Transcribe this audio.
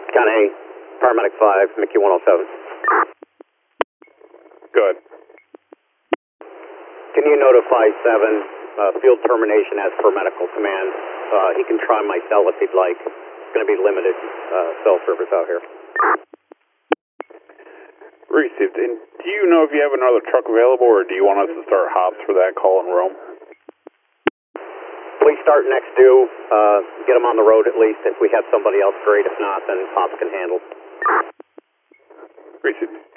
County, Paramedic 5, Mickey 107. Good. Can you notify 7, field termination as per medical command? He can try my cell if he'd like. It's going to be limited cell service out here. Received. And do you know if you have another truck available, or do you want us to start hops for that call in Rome? Please start next due. Get him on the road at least. If we have somebody else, great. If not, then Pops can handle. Received.